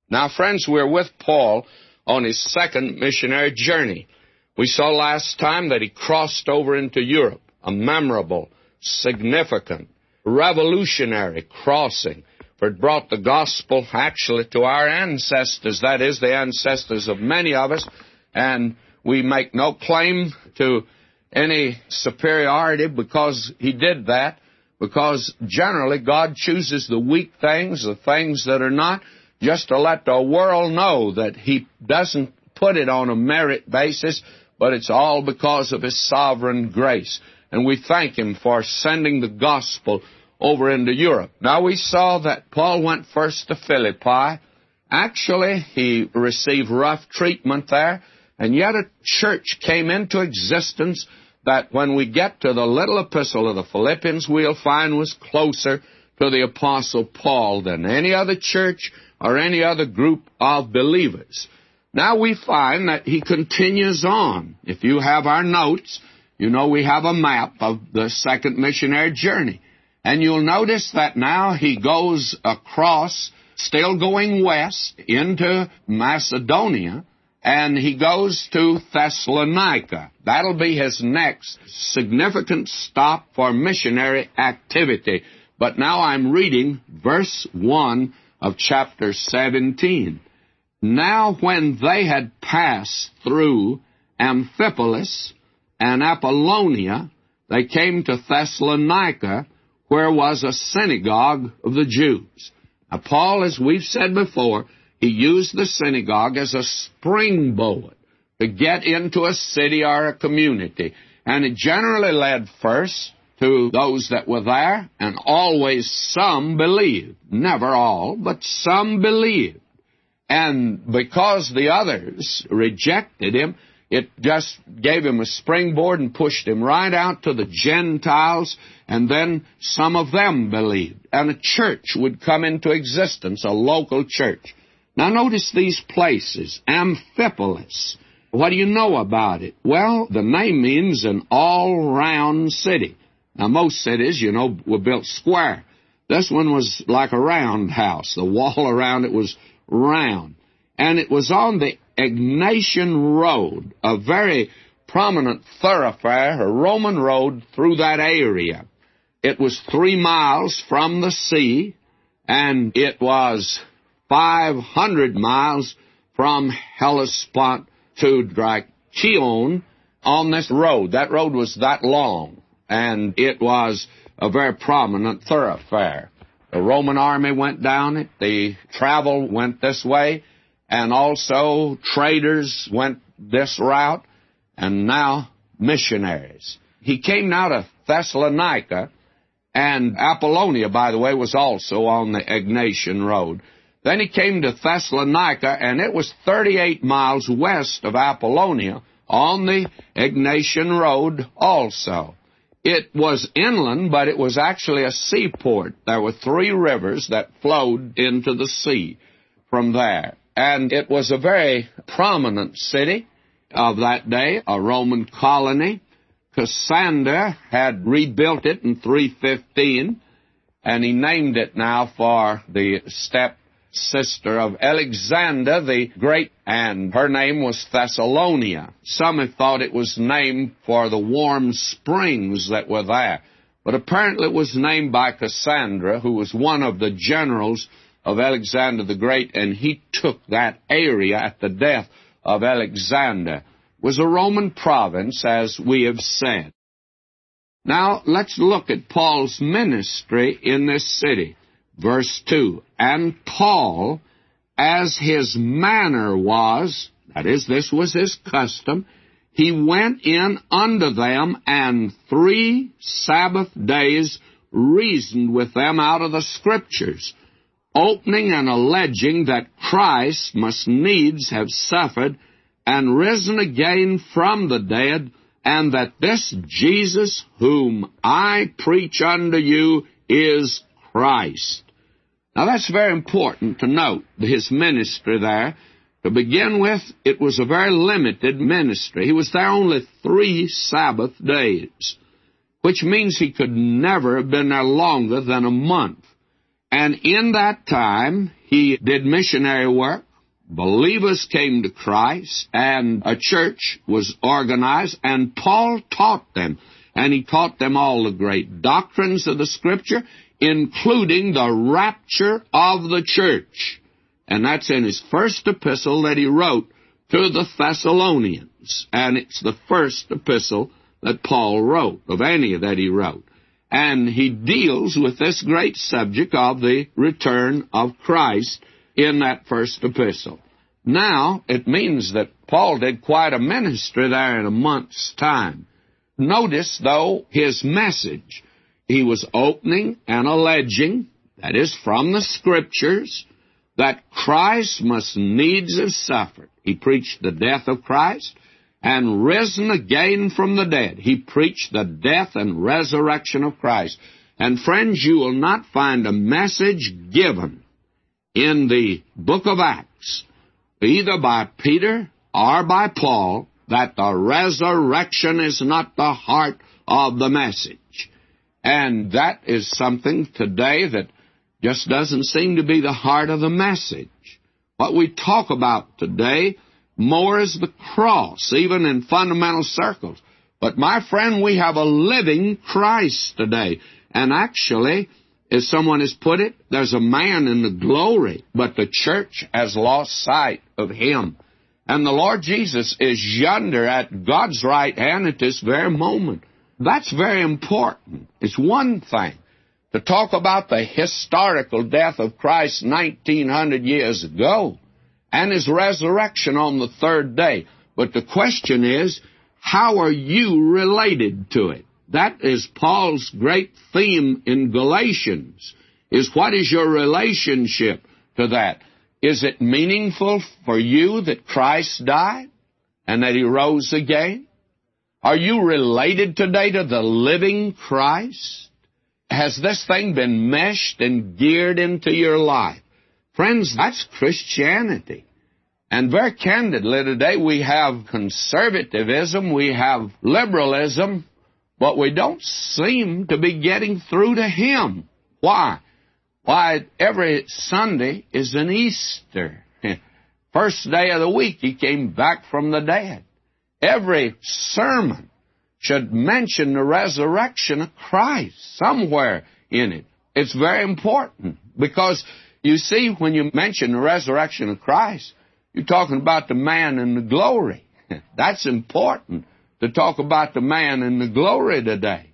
Now, friends, we're with Paul on his second missionary journey. We saw last time that he crossed over into Europe, a memorable, significant, revolutionary crossing, for it brought the gospel actually to our ancestors, that is, the ancestors of many of us, and we make no claim to any superiority because he did that, because generally God chooses the weak things, the things that are not, just to let the world know that he doesn't put it on a merit basis, but it's all because of his sovereign grace. And we thank him for sending the gospel over into Europe. Now, we saw that Paul went first to Philippi. Actually, he received rough treatment there, and yet a church came into existence that when we get to the little epistle of the Philippians, we'll find was closer to the Apostle Paul than any other church or any other group of believers. Now we find that he continues on. If you have our notes, you know we have a map of the second missionary journey. And you'll notice that now he goes across, still going west, into Macedonia, and he goes to Thessalonica. That'll be his next significant stop for missionary activity. But now I'm reading verse 1 of chapter 17. Now when they had passed through Amphipolis and Apollonia, they came to Thessalonica, where was a synagogue of the Jews. Now, Paul, as we've said before, he used the synagogue as a springboard to get into a city or a community. And it generally led first to those that were there, and always some believed. Never all, but some believed. And because the others rejected him, it just gave him a springboard and pushed him right out to the Gentiles, and then some of them believed. And a church would come into existence, a local church. Now notice these places. Amphipolis. What do you know about it? Well, the name means an all-round city. Now most cities, you know, were built square. This one was like a round house. The wall around it was round. And it was on the Egnatian Road, a very prominent thoroughfare, a Roman road through that area. It was 3 miles from the sea, and it was 500 miles from Hellespont to Dyrrachion on this road. That road was that long, and it was a very prominent thoroughfare. The Roman army went down it, the travel went this way, and also traders went this route, and now missionaries. He came now to Thessalonica, and Apollonia, by the way, was also on the Egnatian Road. Then he came to Thessalonica, and it was 38 miles west of Apollonia on the Egnatian Road also. It was inland, but it was actually a seaport. There were 3 rivers that flowed into the sea from there. And it was a very prominent city of that day, a Roman colony. Cassander had rebuilt it in 315, and he named it now for the stepsister of Alexander the Great, and her name was Thessalonia. Some have thought it was named for the warm springs that were there, but apparently it was named by Cassandra, who was one of the generals of Alexander the Great, and he took that area at the death of Alexander. It was a Roman province, as we have said. Now, let's look at Paul's ministry in this city. Verse 2, and Paul, as his manner was, that is, this was his custom, he went in unto them, and 3 Sabbath days reasoned with them out of the Scriptures, opening and alleging that Christ must needs have suffered and risen again from the dead, and that this Jesus whom I preach unto you is Christ. Now that's very important to note, his ministry there. To begin with, it was a very limited ministry. He was there only 3 Sabbath days, which means he could never have been there longer than a month. And in that time, He did missionary work. Believers came to Christ, and a church was organized, and Paul taught them. And he taught them all the great doctrines of the Scripture, including the rapture of the church. And that's in his first epistle that he wrote to the Thessalonians. And it's the first epistle that Paul wrote, of any that he wrote. And he deals with this great subject of the return of Christ in that first epistle. Now, it means that Paul did quite a ministry there in a month's time. Notice, though, his message. He was opening and alleging, that is, from the Scriptures, that Christ must needs have suffered. He preached the death of Christ and risen again from the dead. He preached the death and resurrection of Christ. And friends, you will not find a message given in the book of Acts, either by Peter or by Paul, that the resurrection is not the heart of the message. And that is something today that just doesn't seem to be the heart of the message. What we talk about today more is the cross, even in fundamental circles. But my friend, we have a living Christ today. And actually, as someone has put it, there's a man in the glory, but the church has lost sight of him. And the Lord Jesus is yonder at God's right hand at this very moment. That's very important. It's one thing to talk about the historical death of Christ 1900 years ago and his resurrection on the third day. But the question is, how are you related to it? That is Paul's great theme in Galatians, is what is your relationship to that? Is it meaningful for you that Christ died and that he rose again? Are you related today to the living Christ? Has this thing been meshed and geared into your life? Friends, that's Christianity. And very candidly today we have conservatism, we have liberalism, but we don't seem to be getting through to him. Why? Why, every Sunday is an Easter. First day of the week, he came back from the dead. Every sermon should mention the resurrection of Christ somewhere in it. It's very important because, you see, when you mention the resurrection of Christ, you're talking about the man in the glory. That's important, to talk about the man in the glory today.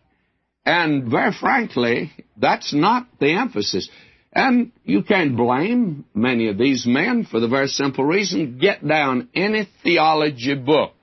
And very frankly, that's not the emphasis. And you can't blame many of these men for the very simple reason, get down any theology book.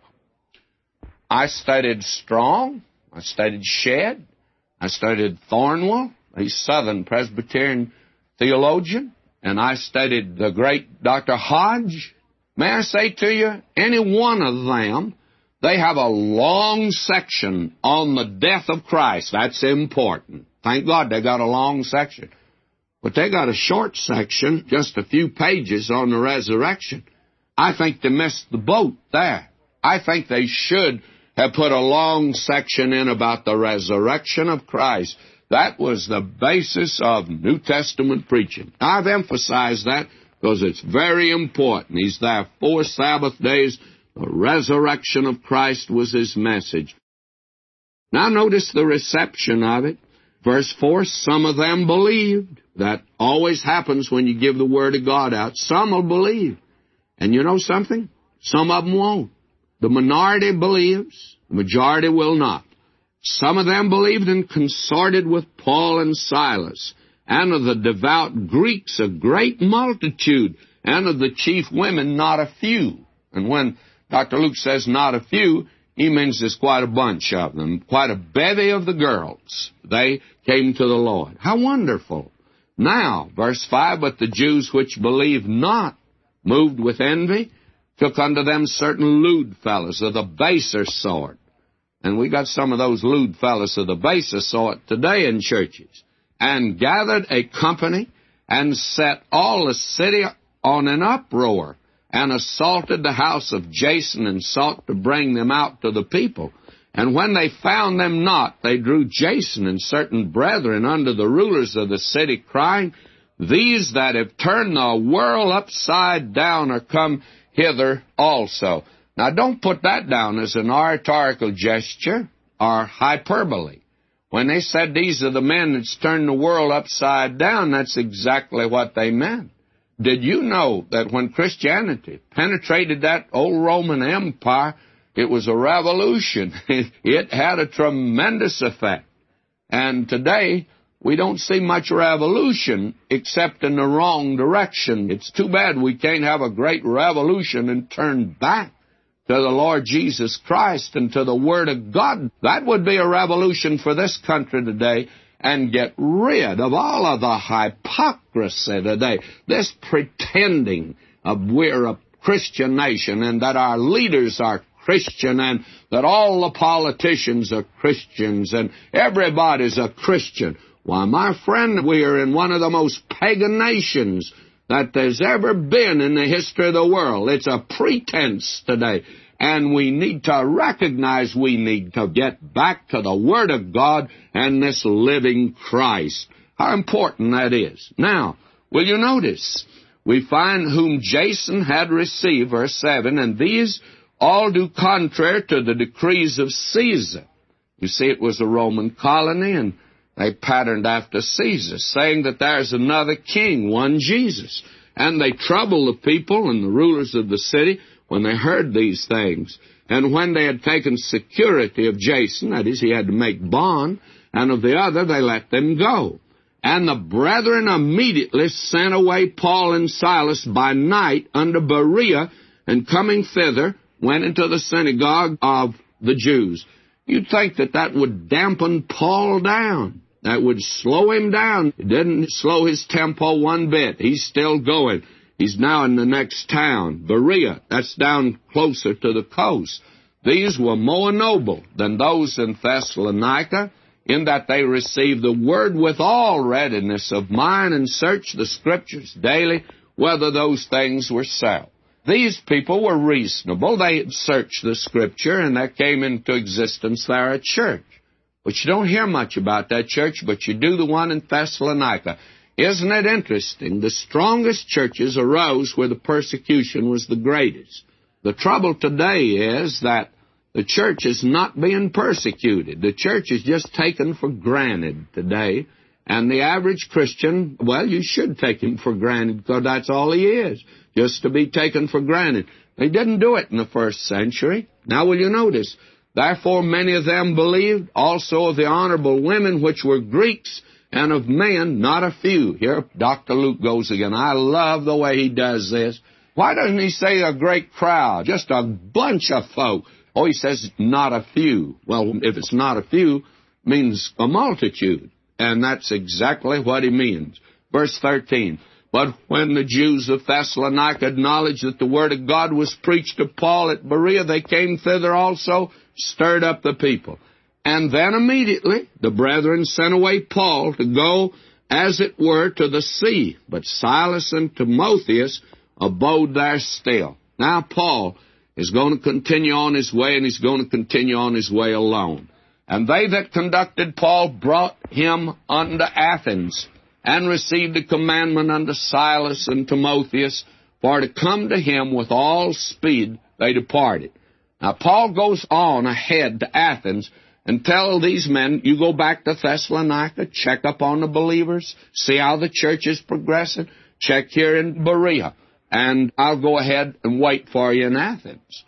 I studied Strong, I studied Shedd, I studied Thornwell, a Southern Presbyterian theologian, and I studied the great Dr. Hodge. May I say to you, any one of them, they have a long section on the death of Christ. That's important. Thank God they got a long section. But they got a short section, just a few pages on the resurrection. I think they missed the boat there. I think they should have put a long section in about the resurrection of Christ. That was the basis of New Testament preaching. I've emphasized that because it's very important. He's there 4 Sabbath days. The resurrection of Christ was his message. Now notice the reception of it. Verse 4, some of them believed. That always happens when you give the Word of God out. Some will believe. And you know something? Some of them won't. The minority believes, the majority will not. Some of them believed and consorted with Paul and Silas, and of the devout Greeks a great multitude, and of the chief women not a few. And when Dr. Luke says not a few, he means there's quite a bunch of them, quite a bevy of the girls. They came to the Lord. How wonderful. Now, verse 5, but the Jews which believed not, moved with envy, took unto them certain lewd fellows of the baser sort. And we got some of those lewd fellows of the baser sort today in churches. And gathered a company, and set all the city on an uproar, and assaulted the house of Jason, and sought to bring them out to the people. And when they found them not, they drew Jason and certain brethren unto the rulers of the city, crying, These that have turned the world upside down are come hither also. Now, don't put that down as an oratorical gesture or hyperbole. When they said these are the men that's turned the world upside down, that's exactly what they meant. Did you know that when Christianity penetrated that old Roman Empire, it was a revolution? It had a tremendous effect. And today, we don't see much revolution except in the wrong direction. It's too bad we can't have a great revolution and turn back to the Lord Jesus Christ and to the Word of God. That would be a revolution for this country today, and get rid of all of the hypocrisy today, this pretending of we're a Christian nation and that our leaders are Christian and that all the politicians are Christians and everybody's a Christian. Why, my friend, we are in one of the most pagan nations that there's ever been in the history of the world. It's a pretense today. And we need to recognize we need to get back to the Word of God and this living Christ. How important that is. Now, will you notice? We find whom Jason had received, verse 7, and these all do contrary to the decrees of Caesar. You see, it was a Roman colony, and they patterned after Caesar, saying that there's another king, one Jesus. And they troubled the people and the rulers of the city when they heard these things. And when they had taken security of Jason, that is, he had to make bond, and of the other they let them go. And the brethren immediately sent away Paul and Silas by night unto Berea, and coming thither, went into the synagogue of the Jews. You'd think that that would dampen Paul down. That would slow him down. It didn't slow his tempo one bit. He's still going. He's now in the next town, Berea. That's down closer to the coast. These were more noble than those in Thessalonica, in that they received the word with all readiness of mind and searched the Scriptures daily whether those things were so. These people were reasonable. They had searched the Scripture, and there came into existence there a church. But you don't hear much about that church, but you do the one in Thessalonica. Isn't it interesting? The strongest churches arose where the persecution was the greatest. The trouble today is that the church is not being persecuted. The church is just taken for granted today. And the average Christian, well, you should take him for granted because that's all he is, just to be taken for granted. They didn't do it in the first century. Now will you notice? Therefore many of them believed, also of the honorable women which were Greeks, and of men, not a few. Here, Dr. Luke goes again. I love the way he does this. Why doesn't he say a great crowd, just a bunch of folk? Oh, he says not a few. Well, if it's not a few, it means a multitude. And that's exactly what he means. Verse 13. But when the Jews of Thessalonica acknowledged that the word of God was preached to Paul at Berea, they came thither also, stirred up the people. And then immediately the brethren sent away Paul to go, as it were, to the sea. But Silas and Timotheus abode there still. Now Paul is going to continue on his way, and he's going to continue on his way alone. And they that conducted Paul brought him unto Athens, and received a commandment unto Silas and Timotheus, for to come to him with all speed they departed. Now Paul goes on ahead to Athens, and tell these men, you go back to Thessalonica, check up on the believers, see how the church is progressing, check here in Berea, and I'll go ahead and wait for you in Athens.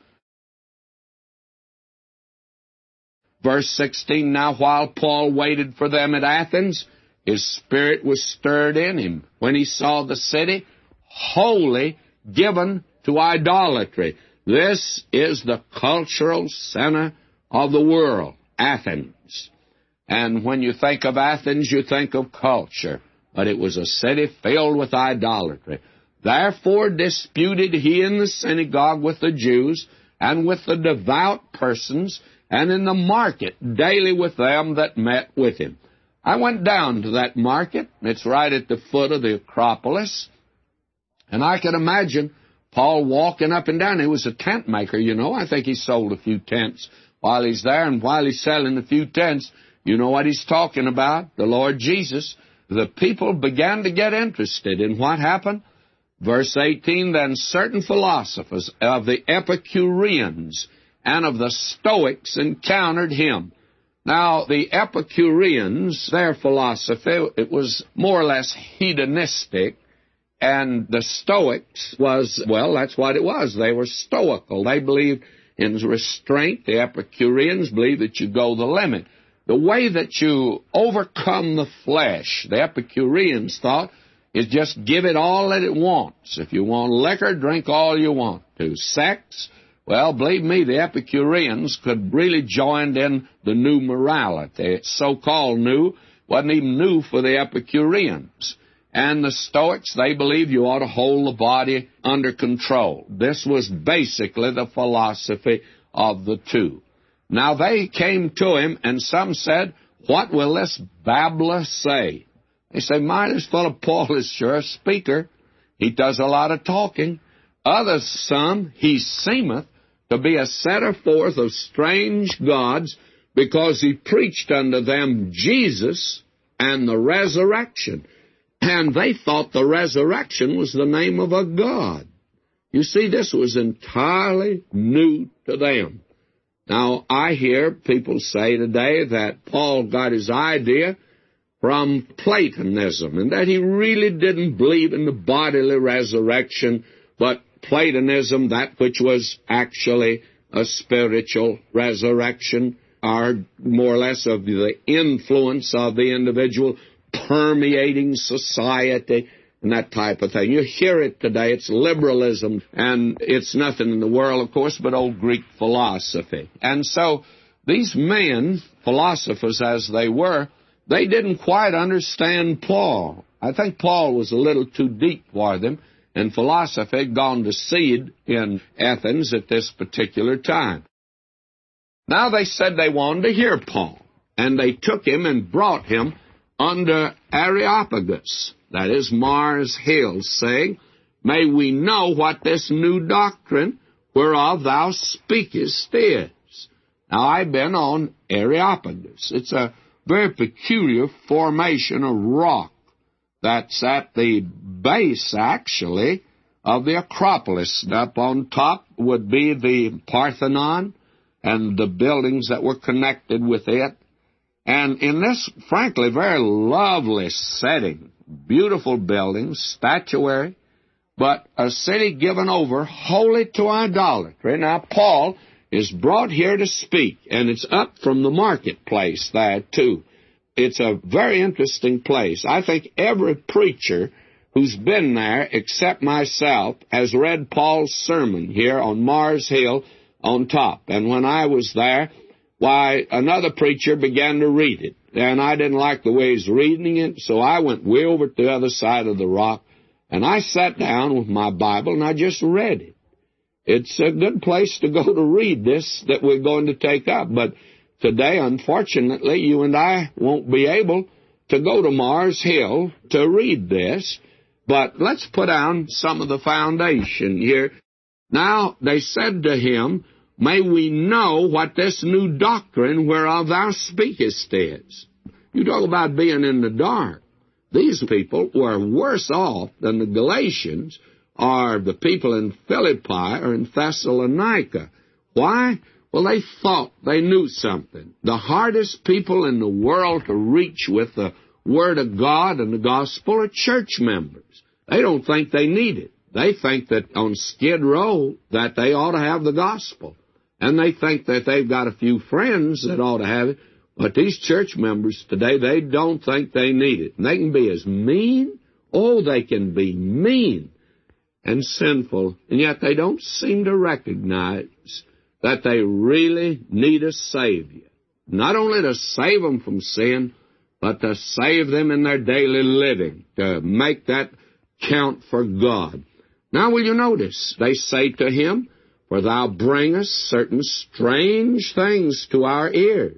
Verse 16, now while Paul waited for them at Athens, his spirit was stirred in him when he saw the city wholly given to idolatry. This is the cultural center of the world. Athens. And when you think of Athens, you think of culture. But it was a city filled with idolatry. Therefore disputed he in the synagogue with the Jews, and with the devout persons, and in the market daily with them that met with him. I went down to that market. It's right at the foot of the Acropolis. And I can imagine Paul walking up and down. He was a tent maker, you know. I think he sold a few tents while he's there, and while he's selling a few tents, you know what he's talking about, the Lord Jesus. the people began to get interested in what happened. Verse 18, then certain philosophers of the Epicureans and of the Stoics encountered him. Now, the Epicureans, their philosophy, it was more or less hedonistic, and the Stoics was, well, that's what it was. They were stoical. They believed in restraint. The Epicureans believed that you go the limit. The way that you overcome the flesh, the Epicureans thought, is just give it all that it wants. If you want liquor, drink all you want to. Sex, well, believe me, the Epicureans could really join in the new morality. It's so-called new, wasn't even new for the Epicureans. And the Stoics, they believed you ought to hold the body under control. This was basically the philosophy of the two. Now they came to him, and some said, what will this babbler say? They say, my, this fellow Paul is sure a speaker. He does a lot of talking. Others, some, he seemeth to be a setter forth of strange gods, because he preached unto them Jesus and the resurrection. And they thought the resurrection was the name of a god. You see, this was entirely new to them. Now, I hear people say today that Paul got his idea from Platonism, and that he really didn't believe in the bodily resurrection, but Platonism, that which was actually a spiritual resurrection, or more or less of the influence of the individual permeating society and that type of thing. You hear it today. It's liberalism, and it's nothing in the world, of course, but old Greek philosophy. And so these men, philosophers as they were, they didn't quite understand Paul. I think Paul was a little too deep for them, and philosophy had gone to seed in Athens at this particular time. Now they said they wanted to hear Paul, and they took him and brought him under Areopagus, that is Mars Hill, saying, may we know what this new doctrine whereof thou speakest is. Now, I've been on Areopagus. It's a very peculiar formation of rock that's at the base, actually, of the Acropolis. Up on top would be the Parthenon and the buildings that were connected with it. And in this, frankly, very lovely setting, beautiful buildings, statuary, but a city given over wholly to idolatry. Now, Paul is brought here to speak, and it's up from the marketplace there, too. It's a very interesting place. I think every preacher who's been there, except myself, has read Paul's sermon here on Mars Hill on top. And when I was there, why, another preacher began to read it. And I didn't like the way he's reading it, so I went way over to the other side of the rock, and I sat down with my Bible, and I just read it. It's a good place to go to read this that we're going to take up. But today, unfortunately, you and I won't be able to go to Mars Hill to read this. But let's put down some of the foundation here. Now, they said to him, may we know what this new doctrine whereof thou speakest is. You talk about being in the dark. These people were worse off than the Galatians or the people in Philippi or in Thessalonica. Why? Well, they thought they knew something. The hardest people in the world to reach with the Word of God and the gospel are church members. They don't think they need it. They think that on Skid Row that they ought to have the gospel. And they think that they've got a few friends that ought to have it. But these church members today, they don't think they need it. And they can be as mean. Oh, they can be mean and sinful. And yet they don't seem to recognize that they really need a Savior. Not only to save them from sin, but to save them in their daily living, to make that count for God. Now, will you notice? They say to him, for thou bringest certain strange things to our ears.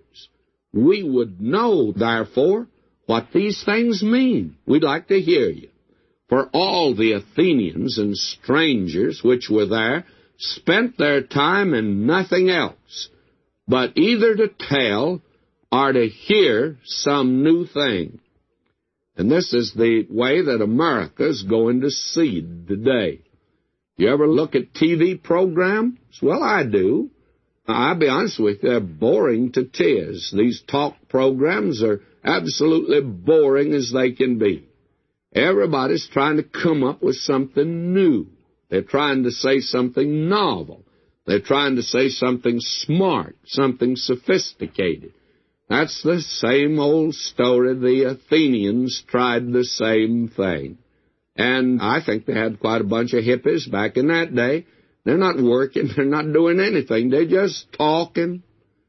We would know, therefore, what these things mean. We'd like to hear you. For all the Athenians and strangers which were there spent their time in nothing else, but either to tell or to hear some new thing. And this is the way that America's going to seed today. You ever look at TV programs? Well, I do. I'll be honest with you, they're boring to tears. These talk programs are absolutely boring as they can be. Everybody's trying to come up with something new. They're trying to say something novel. They're trying to say something smart, something sophisticated. That's the same old story. The Athenians tried the same thing. And I think they had quite a bunch of hippies back in that day. They're not working. They're not doing anything. They're just talking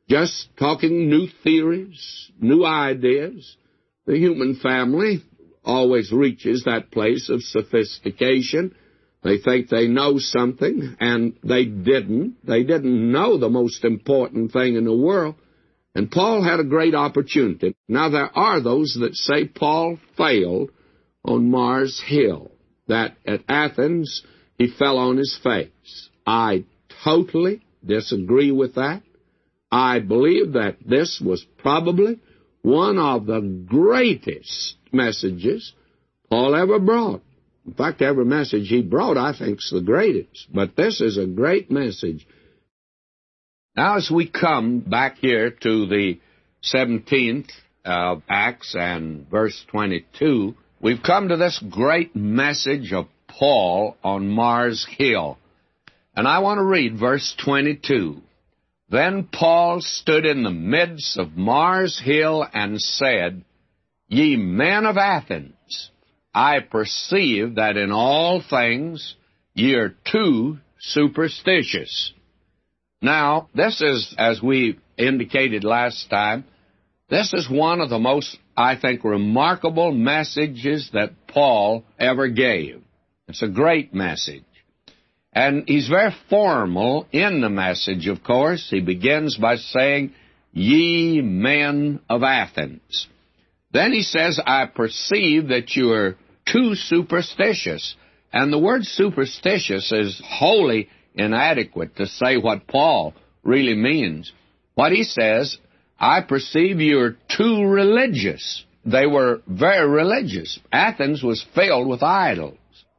new theories, new ideas. The human family always reaches that place of sophistication. They think they know something, and they didn't. They didn't know the most important thing in the world. And Paul had a great opportunity. Now, there are those that say Paul failed on Mars Hill, that at Athens he fell on his face. I totally disagree with that. I believe that this was probably one of the greatest messages Paul ever brought. In fact, every message he brought, I think, is the greatest. But this is a great message. Now, as we come back here to the 17th of Acts and verse 22, we've come to this great message of Paul on Mars Hill. And I want to read verse 22. Then Paul stood in the midst of Mars Hill and said, Ye men of Athens, I perceive that in all things ye are too superstitious. Now, this is, as we indicated last time, this is one of the most, I think, remarkable messages that Paul ever gave. It's a great message. And he's very formal in the message, of course. He begins by saying, Ye men of Athens. Then he says, I perceive that you are too superstitious. And the word superstitious is wholly inadequate to say what Paul really means. What he says, I perceive you are too religious. They were very religious. Athens was filled with idols.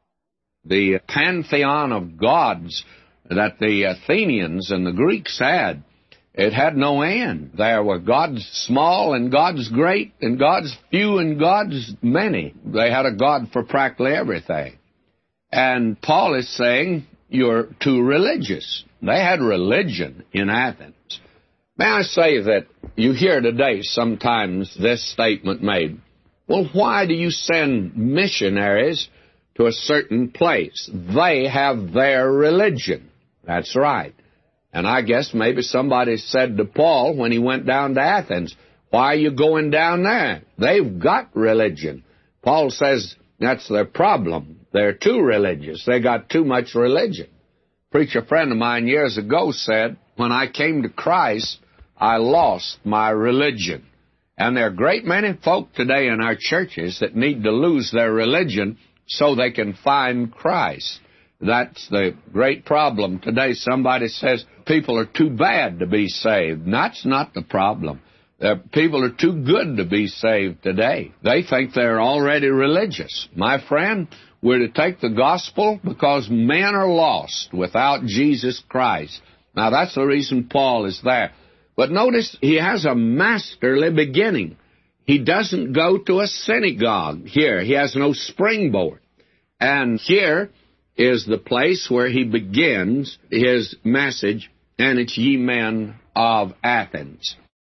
The pantheon of gods that the Athenians and the Greeks had, it had no end. There were gods small and gods great and gods few and gods many. They had a god for practically everything. And Paul is saying, you're too religious. They had religion in Athens. May I say that you hear today sometimes this statement made, well, why do you send missionaries to a certain place? They have their religion. That's right. And I guess maybe somebody said to Paul when he went down to Athens, why are you going down there? They've got religion. Paul says that's their problem. They're too religious. They got too much religion. A preacher friend of mine years ago said, when I came to Christ, I lost my religion. And there are a great many folk today in our churches that need to lose their religion so they can find Christ. That's the great problem today. Somebody says people are too bad to be saved. That's not the problem. People are too good to be saved today. They think they're already religious. My friend, we're to take the gospel because men are lost without Jesus Christ. Now, that's the reason Paul is there. But notice he has a masterly beginning. He doesn't go to a synagogue here. He has no springboard. And here is the place where he begins his message, and it's ye men of Athens.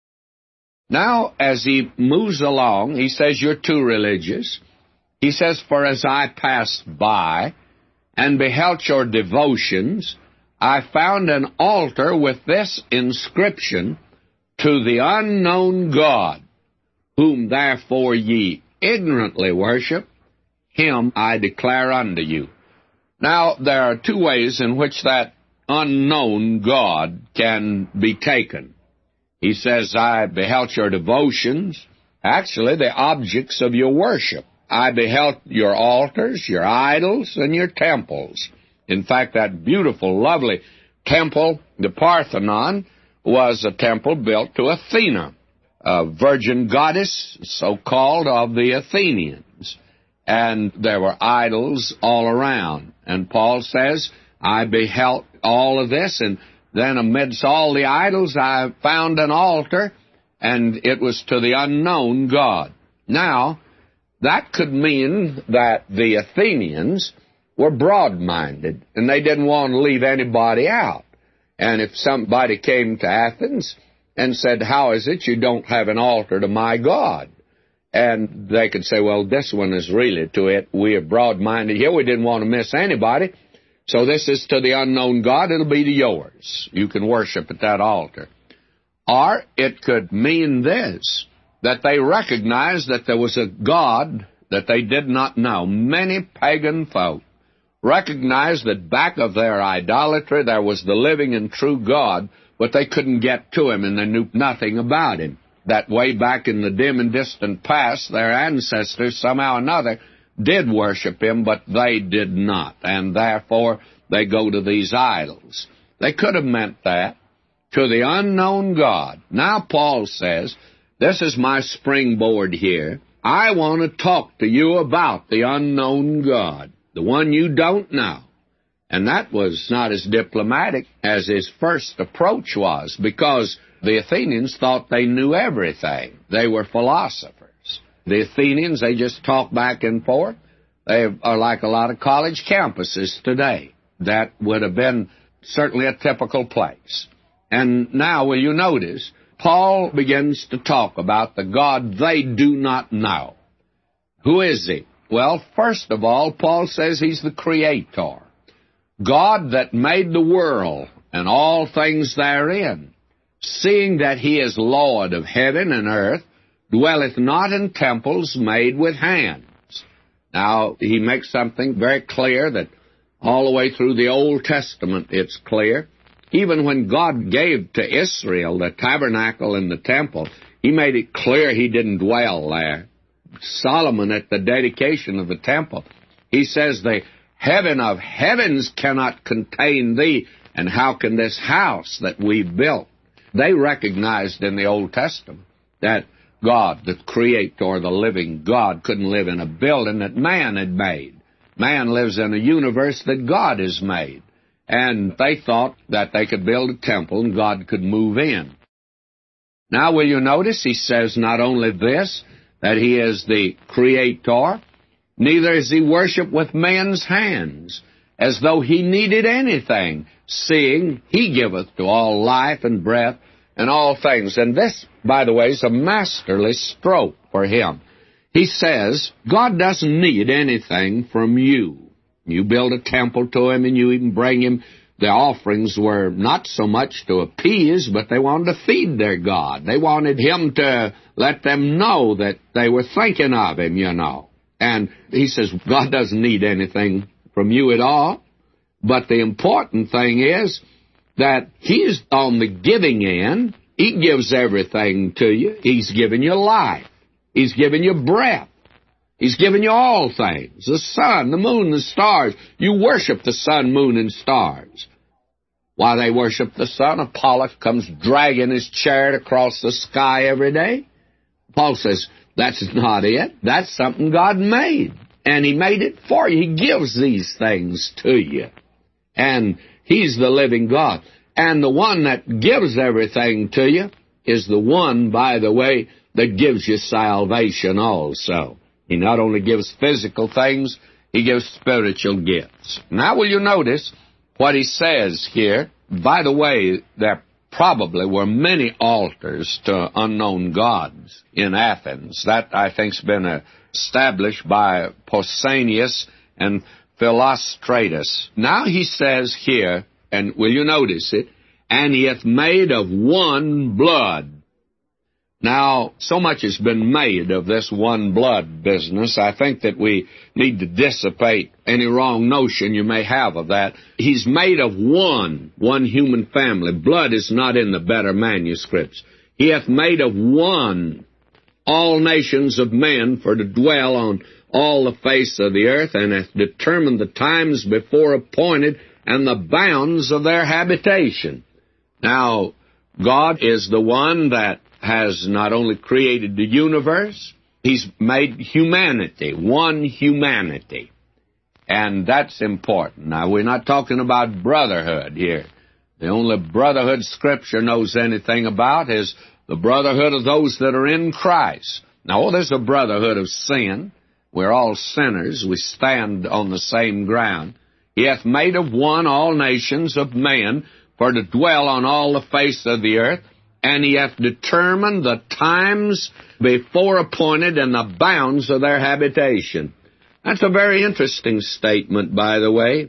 Now, as he moves along, he says, you're too religious. He says, for as I passed by and beheld your devotions, I found an altar with this inscription, to the unknown God, whom therefore ye ignorantly worship, him I declare unto you. Now, there are two ways in which that unknown God can be taken. He says, I beheld your devotions, actually the objects of your worship. I beheld your altars, your idols, and your temples. In fact, that beautiful, lovely temple, the Parthenon, was a temple built to Athena. virgin goddess, so-called, of the Athenians. And there were idols all around. And Paul says, I beheld all of this, and then amidst all the idols I found an altar, and it was to the unknown God. Now, that could mean that the Athenians were broad-minded, and they didn't want to leave anybody out. And if somebody came to Athens and said, how is it you don't have an altar to my God? And they could say, well, this one is really to it. We are broad-minded here. We didn't want to miss anybody. So this is to the unknown God. It'll be to yours. You can worship at that altar. Or it could mean this, that they recognized that there was a God that they did not know. Many pagan folk recognized that back of their idolatry there was the living and true God, but they couldn't get to Him, and they knew nothing about Him. That way back in the dim and distant past, their ancestors somehow or another did worship Him, but they did not, and therefore they go to these idols. They could have meant that, to the unknown God. Now Paul says, this is my springboard here. I want to talk to you about the unknown God, the one you don't know. And that was not as diplomatic as his first approach was, because the Athenians thought they knew everything. They were philosophers. The Athenians, they just talk back and forth. They are like a lot of college campuses today. That would have been certainly a typical place. And now, will you notice, Paul begins to talk about the God they do not know. Who is He? Well, first of all, Paul says He's the Creator. God that made the world and all things therein, seeing that He is Lord of heaven and earth, dwelleth not in temples made with hands. Now, he makes something very clear that all the way through the Old Testament it's clear. Even when God gave to Israel the tabernacle and the temple, He made it clear He didn't dwell there. Solomon, at the dedication of the temple, he says, the heaven of heavens cannot contain thee, and how can this house that we built? They recognized in the Old Testament that God, the Creator, the living God, couldn't live in a building that man had made. Man lives in a universe that God has made. And they thought that they could build a temple and God could move in. Now, will you notice he says not only this, that He is the Creator, neither is He worshipped with men's hands, as though He needed anything, seeing He giveth to all life and breath and all things. And this, by the way, is a masterly stroke for Him. He says, God doesn't need anything from you. You build a temple to Him and you even bring Him. The offerings were not so much to appease, but they wanted to feed their God. They wanted Him to let them know that they were thinking of Him, you know. And he says, God doesn't need anything from you at all. But the important thing is that He's on the giving end. He gives everything to you. He's given you life. He's given you breath. He's given you all things, the sun, the moon, the stars. You worship the sun, moon, and stars. While they worship the sun, Apollo comes dragging his chariot across the sky every day. Paul says, that's not it. That's something God made. And He made it for you. He gives these things to you. And He's the living God. And the one that gives everything to you is the one, by the way, that gives you salvation also. He not only gives physical things, He gives spiritual gifts. Now will you notice what he says here? By the way, there probably were many altars to unknown gods in Athens. That, I think, has been established by Pausanias and Philostratus. Now he says here, and will you notice it, and He hath made of one blood. Now, so much has been made of this one blood business, I think that we need to dissipate any wrong notion you may have of that. He's made of one human family. Blood is not in the better manuscripts. He hath made of one all nations of men for to dwell on all the face of the earth, and hath determined the times before appointed and the bounds of their habitation. Now, God is the one that has not only created the universe, He's made humanity, one humanity. And that's important. Now, we're not talking about brotherhood here. The only brotherhood Scripture knows anything about is the brotherhood of those that are in Christ. Now, there's a brotherhood of sin. We're all sinners. We stand on the same ground. He hath made of one all nations of men for to dwell on all the face of the earth, and He hath determined the times before appointed and the bounds of their habitation. That's a very interesting statement, by the way.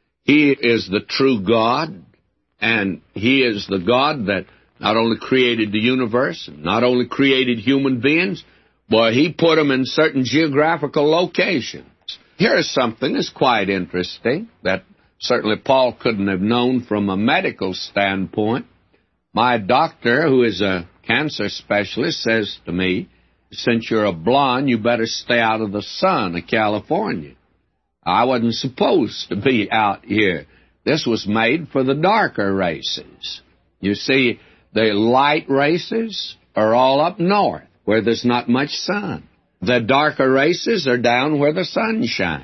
He is the true God, and He is the God that not only created the universe, not only created human beings, but He put them in certain geographical locations. Here is something that's quite interesting that certainly Paul couldn't have known from a medical standpoint. My doctor, who is a cancer specialist, says to me, since you're a blonde, you better stay out of the sun of California. I wasn't supposed to be out here. This was made for the darker races. You see, the light races are all up north, where there's not much sun. The darker races are down where the sun shines.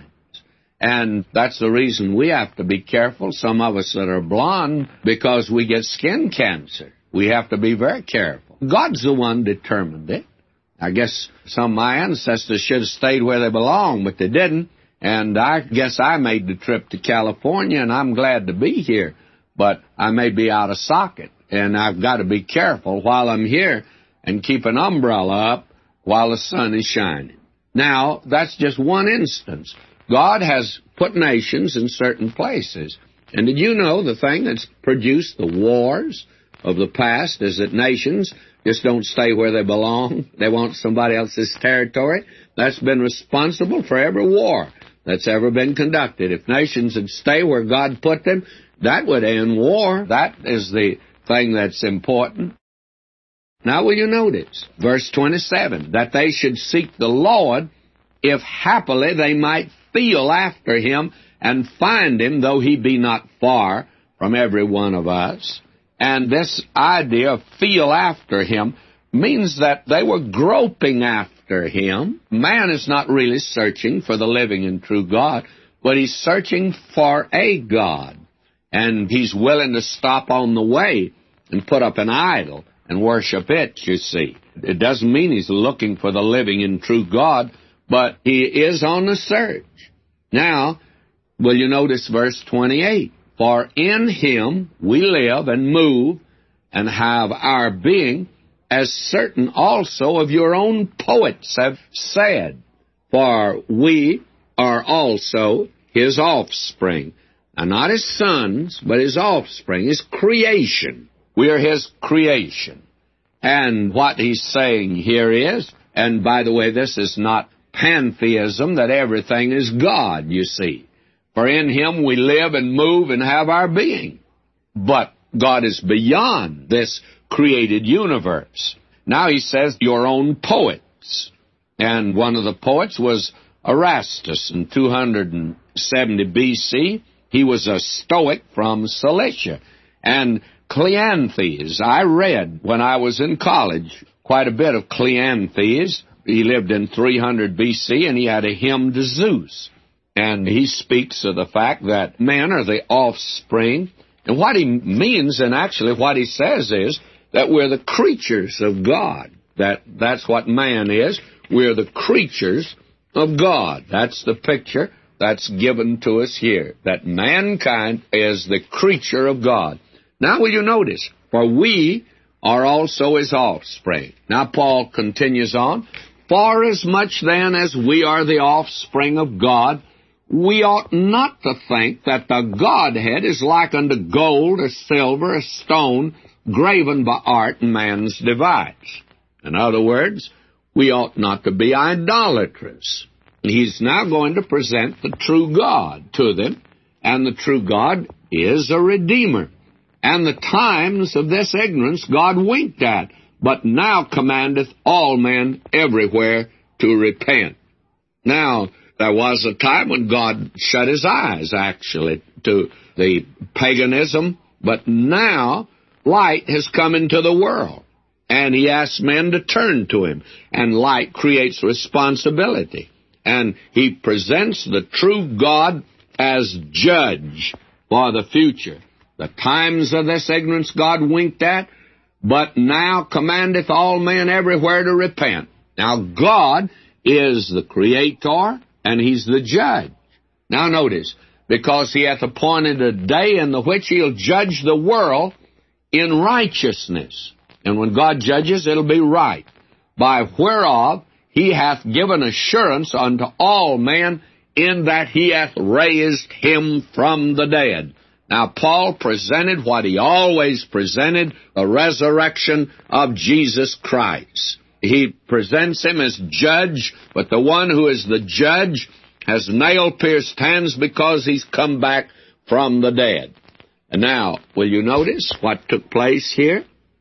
And that's the reason we have to be careful, some of us that are blonde, because we get skin cancer. We have to be very careful. God's the one determined it. I guess some of my ancestors should have stayed where they belong, but they didn't. And I guess I made the trip to California, and I'm glad to be here. But I may be out of socket, and I've got to be careful while I'm here and keep an umbrella up while the sun is shining. Now, that's just one instance. God has put nations in certain places. And did you know the thing that's produced the wars of the past is that nations just don't stay where they belong. They want somebody else's territory. That's been responsible for every war that's ever been conducted. If nations would stay where God put them, that would end war. That is the thing that's important. Now will you notice, verse 27, that they should seek the Lord, if happily they might feel after Him and find Him, though He be not far from every one of us. And this idea of feel after Him means that they were groping after Him. Man is not really searching for the living and true God, but he's searching for a God. And he's willing to stop on the way and put up an idol and worship it, you see. It doesn't mean he's looking for the living and true God, but he is on the search. Now, will you notice verse 28? For in Him we live and move and have our being, as certain also of your own poets have said, for we are also His offspring. And not His sons, but His offspring, His creation. We are His creation. And what he's saying here is, and by the way, this is not pantheism, that everything is God, you see. For in Him we live and move and have our being. But God is beyond this created universe. Now he says, your own poets. And one of the poets was Erastus in 270 B.C., He was a Stoic from Cilicia. And Cleanthes, I read when I was in college quite a bit of Cleanthes. He lived in 300 B.C., and he had a hymn to Zeus. And he speaks of the fact that men are the offspring. And what he means, and actually what he says, is that we're the creatures of God. That's what man is. We're the creatures of God. That's the picture that's given to us here, that mankind is the creature of God. Now will you notice, for we are also His offspring. Now Paul continues on, for as much then as we are the offspring of God, we ought not to think that the Godhead is like unto gold or silver or stone graven by art and man's device. In other words, we ought not to be idolatrous. He's now going to present the true God to them, and the true God is a Redeemer. And the times of this ignorance God winked at, but now commandeth all men everywhere to repent. Now, there was a time when God shut His eyes, actually, to the paganism, but now light has come into the world, and he asks men to turn to him, and light creates responsibility. And he presents the true God as judge for the future. The times of this ignorance God winked at, but now commandeth all men everywhere to repent. Now God is the creator, and he's the judge. Now notice, because he hath appointed a day in the which he'll judge the world in righteousness. And when God judges, it'll be right. By whereof he hath given assurance unto all men, in that he hath raised him from the dead. Now, Paul presented what he always presented, the resurrection of Jesus Christ. He presents him as judge, but the one who is the judge has nail-pierced hands because he's come back from the dead. And now, will you notice what took place here?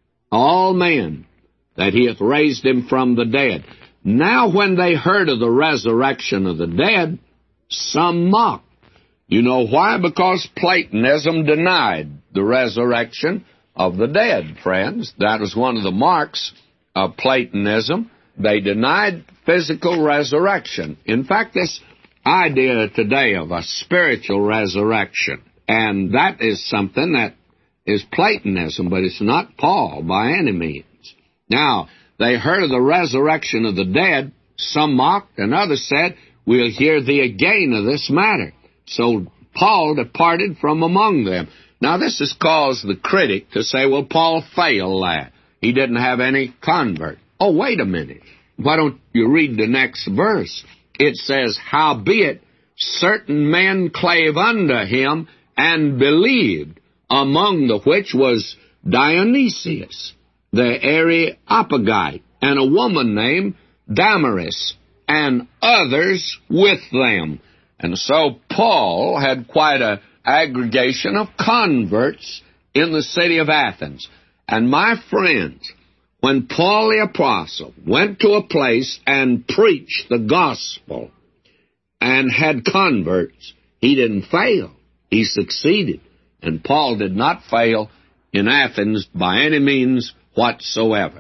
All men, that he hath raised him from the dead. Now when they heard of the resurrection of the dead, some mocked. You know why? Because Platonism denied the resurrection of the dead, friends. That was one of the marks of Platonism. They denied physical resurrection. In fact, this idea today of a spiritual resurrection, and that is something that is Platonism, but it's not Paul by any means. Now, they heard of the resurrection of the dead. Some mocked, and others said, "We'll hear thee again of this matter." So Paul departed from among them. Now, this has caused the critic to say, well, Paul failed that. He didn't have any convert. Oh, wait a minute. Why don't you read the next verse? It says, "Howbeit certain men clave unto him and believed, among the which was Dionysius, the Areopagite, and a woman named Damaris, and others with them." And so Paul had quite an aggregation of converts in the city of Athens. And my friends, when Paul the Apostle went to a place and preached the gospel and had converts, he didn't fail. He succeeded. And Paul did not fail in Athens by any means whatsoever.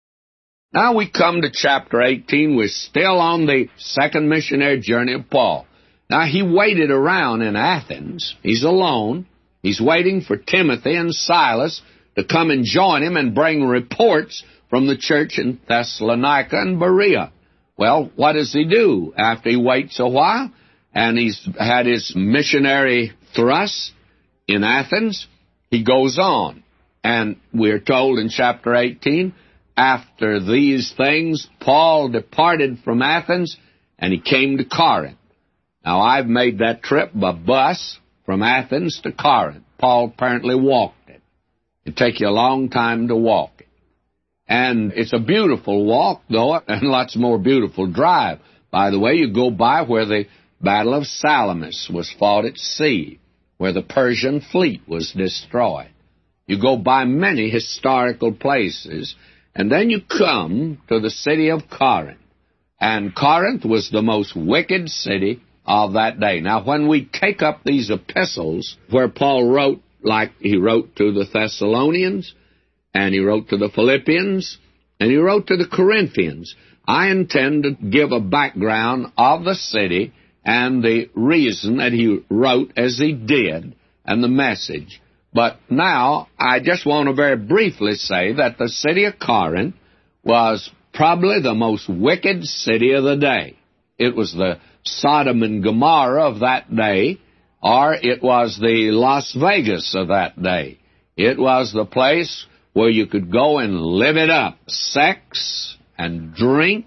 Now we come to chapter 18. We're still on the second missionary journey of Paul. Now, he waited around in Athens. He's alone. He's waiting for Timothy and Silas to come and join him and bring reports from the church in Thessalonica and Berea. Well, what does he do after he waits a while and he's had his missionary thrust in Athens? He goes on. And we're told in chapter 18, after these things, Paul departed from Athens and he came to Corinth. Now, I've made that trip by bus from Athens to Corinth. Paul apparently walked it. It'd take you a long time to walk it. And it's a beautiful walk, though, and lots more beautiful drive. By the way, you go by where the Battle of Salamis was fought at sea, where the Persian fleet was destroyed. You go by many historical places, and then you come to the city of Corinth. And Corinth was the most wicked city of that day. Now, when we take up these epistles where Paul wrote, like he wrote to the Thessalonians, and he wrote to the Philippians, and he wrote to the Corinthians, I intend to give a background of the city and the reason that he wrote as he did, and the message. But now, I just want to very briefly say that the city of Corinth was probably the most wicked city of the day. It was the Sodom and Gomorrah of that day, or it was the Las Vegas of that day. It was the place where you could go and live it up. Sex and drink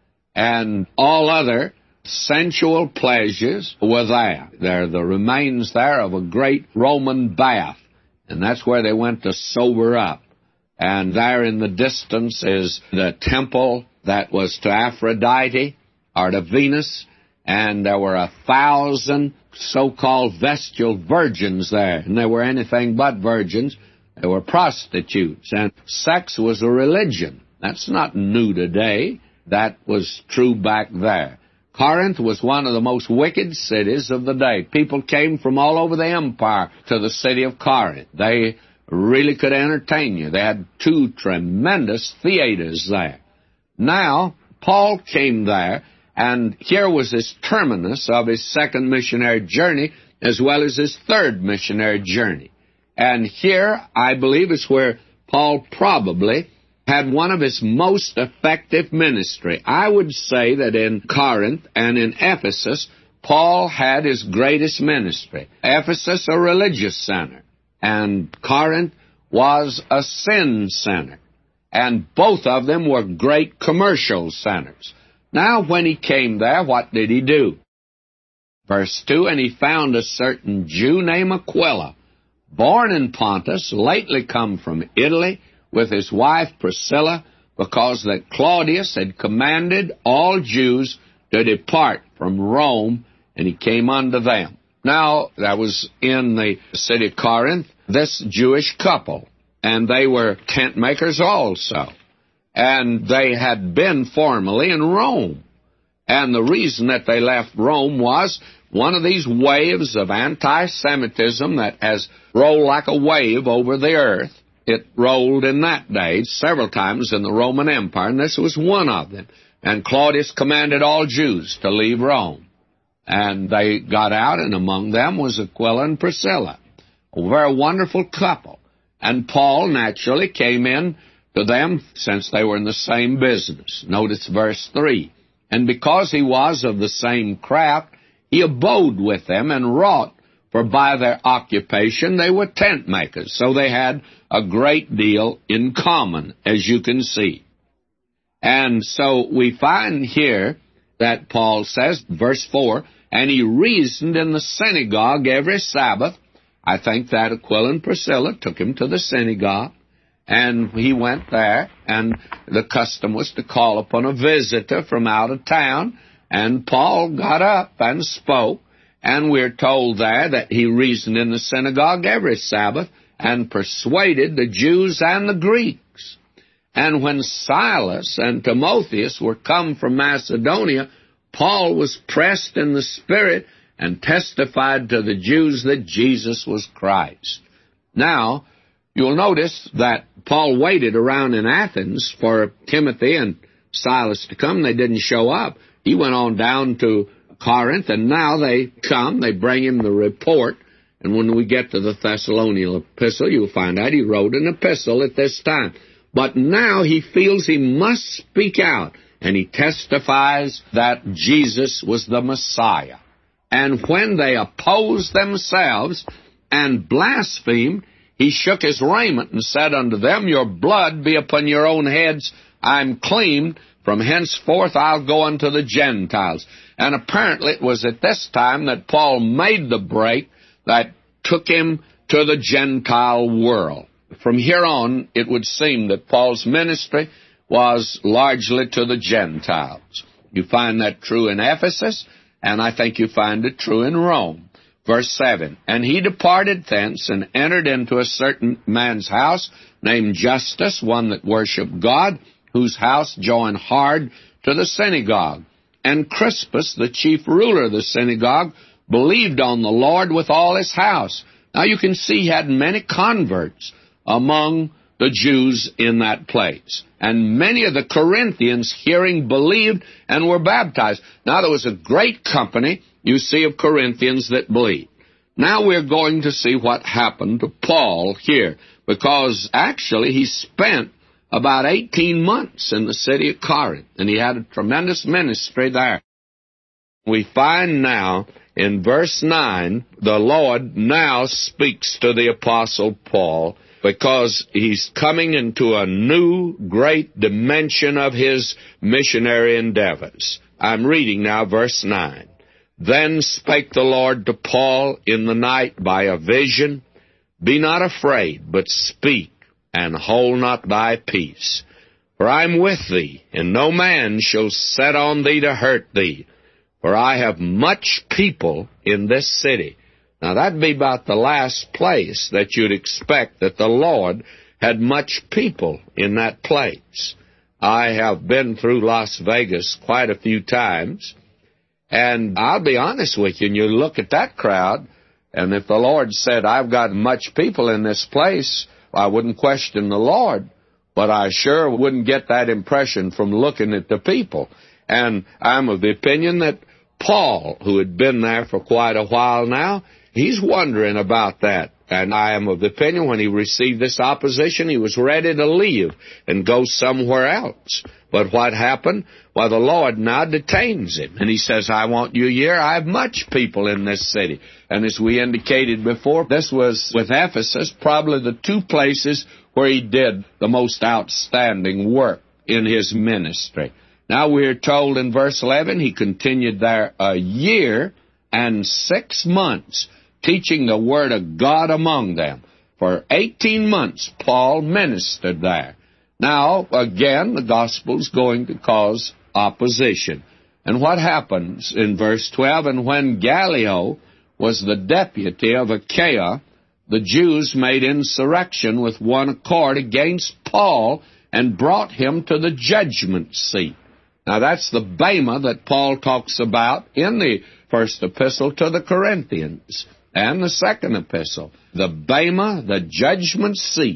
and all other sensual pleasures were there. There are the remains there of a great Roman bath, and that's where they went to sober up. And there in the distance is the temple that was to Aphrodite, or to Venus, and there were 1,000 so-called vestal virgins there, and they were anything but virgins. They were prostitutes, and sex was a religion. That's not new today. That was true back there. Corinth was one of the most wicked cities of the day. People came from all over the empire to the city of Corinth. They really could entertain you. They had 2 tremendous theaters there. Now, Paul came there, and here was his terminus of his second missionary journey, as well as his third missionary journey. And here, I believe, is where Paul probably had one of his most effective ministry. I would say that in Corinth and in Ephesus, Paul had his greatest ministry. Ephesus, a religious center, and Corinth was a sin center. And both of them were great commercial centers. Now, when he came there, what did he do? Verse 2, and he found a certain Jew named Aquila, born in Pontus, lately come from Italy, with his wife Priscilla, because that Claudius had commanded all Jews to depart from Rome, and he came unto them. Now, that was in the city of Corinth, this Jewish couple, and they were tent makers also. And they had been formerly in Rome. And the reason that they left Rome was one of these waves of anti-Semitism that has rolled like a wave over the earth. It rolled in that day several times in the Roman Empire, and this was one of them. And Claudius commanded all Jews to leave Rome. And they got out, and among them was Aquila and Priscilla, a very wonderful couple. And Paul naturally came in to them since they were in the same business. Notice verse 3. And because he was of the same craft, he abode with them and wrought, for by their occupation they were tent makers. So they had a great deal in common, as you can see. And so we find here that Paul says, verse 4, and he reasoned in the synagogue every Sabbath. I think that Aquila and Priscilla took him to the synagogue, and he went there, and the custom was to call upon a visitor from out of town, and Paul got up and spoke, and we're told there that he reasoned in the synagogue every Sabbath and persuaded the Jews and the Greeks. And when Silas and Timotheus were come from Macedonia, Paul was pressed in the Spirit and testified to the Jews that Jesus was Christ. Now, you'll notice that Paul waited around in Athens for Timothy and Silas to come. They didn't show up. He went on down to Corinth, and now they come. They bring him the report. And when we get to the Thessalonian epistle, you'll find out he wrote an epistle at this time. But now he feels he must speak out, and he testifies that Jesus was the Messiah. And when they opposed themselves and blasphemed, he shook his raiment and said unto them, your blood be upon your own heads. I'm clean. From henceforth I'll go unto the Gentiles. And apparently it was at this time that Paul made the break that took him to the Gentile world. From here on, it would seem that Paul's ministry was largely to the Gentiles. You find that true in Ephesus, and I think you find it true in Rome. Verse 7, and he departed thence and entered into a certain man's house named Justus, one that worshipped God, whose house joined hard to the synagogue. And Crispus, the chief ruler of the synagogue, believed on the Lord with all his house. Now you can see he had many converts among the Jews in that place. And many of the Corinthians, hearing, believed and were baptized. Now there was a great company, you see, of Corinthians that believed. Now we're going to see what happened to Paul here, because actually he spent about 18 months in the city of Corinth, and he had a tremendous ministry there. We find now in verse 9, the Lord now speaks to the Apostle Paul, because he's coming into a new great dimension of his missionary endeavors. I'm reading now verse 9. Then spake the Lord to Paul in the night by a vision, be not afraid, but speak, and hold not thy peace. For I am with thee, and no man shall set on thee to hurt thee. For I have much people in this city. Now that'd be about the last place that you'd expect that the Lord had much people in that place. I have been through Las Vegas quite a few times, and I'll be honest with you, and you look at that crowd, And if the Lord said, I've got much people in this place, I wouldn't question the Lord, but I sure wouldn't get that impression from looking at the people. And I'm of the opinion that Paul, who had been there for quite a while now, he's wondering about that. And I am of the opinion when he received this opposition, he was ready to leave and go somewhere else. But what happened? Well, the Lord now detains him. And he says, I want you here. I have much people in this city. And as we indicated before, this was with Ephesus, probably the two places where he did the most outstanding work in his ministry. Now we're told in verse 11, he continued there a year and 6 months, teaching the Word of God among them. For 18 months, Paul ministered there. Now, again, the gospel's going to cause opposition. And what happens in verse 12? And when Gallio was the deputy of Achaia, the Jews made insurrection with one accord against Paul and brought him to the judgment seat. Now, that's the bema that Paul talks about in the first epistle to the Corinthians and the second epistle. The bema, the judgment seat.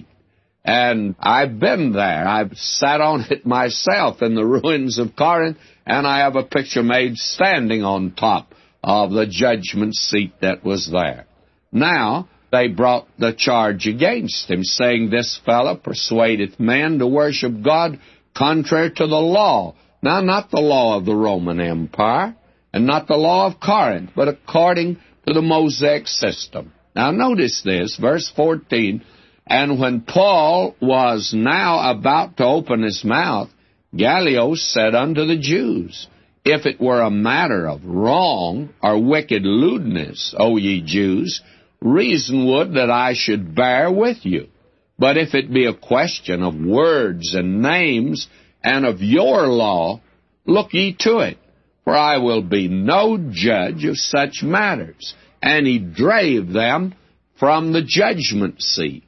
And I've been there. I've sat on it myself in the ruins of Corinth, and I have a picture made standing on top of the judgment seat that was there. Now, they brought the charge against him, saying, This fellow persuadeth men to worship God contrary to the law. Now, not the law of the Roman Empire, and not the law of Corinth, but according to the Mosaic system. Now, notice this, verse 14, And when Paul was now about to open his mouth, Gallio said unto the Jews, If it were a matter of wrong or wicked lewdness, O ye Jews, reason would that I should bear with you. But if it be a question of words and names and of your law, look ye to it, for I will be no judge of such matters. And he drave them from the judgment seat.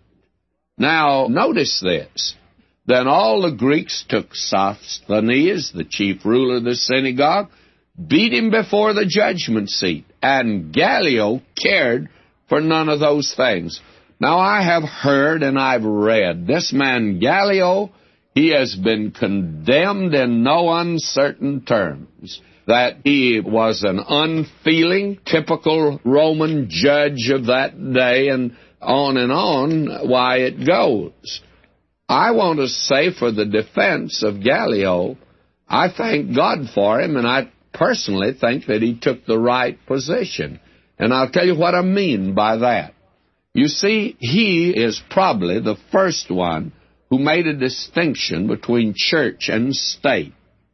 Now, notice this. Then all the Greeks took Sosthenes, the chief ruler of the synagogue, beat him before the judgment seat, and Gallio cared for none of those things. Now, I have heard and I've read, this man Gallio, he has been condemned in no uncertain terms, that he was an unfeeling, typical Roman judge of that day, and on why it goes. I want to say for the defense of Gallio, I thank God for him, and I personally think that he took the right position. And I'll tell you what I mean by that. You see, he is probably the first one who made a distinction between church and state.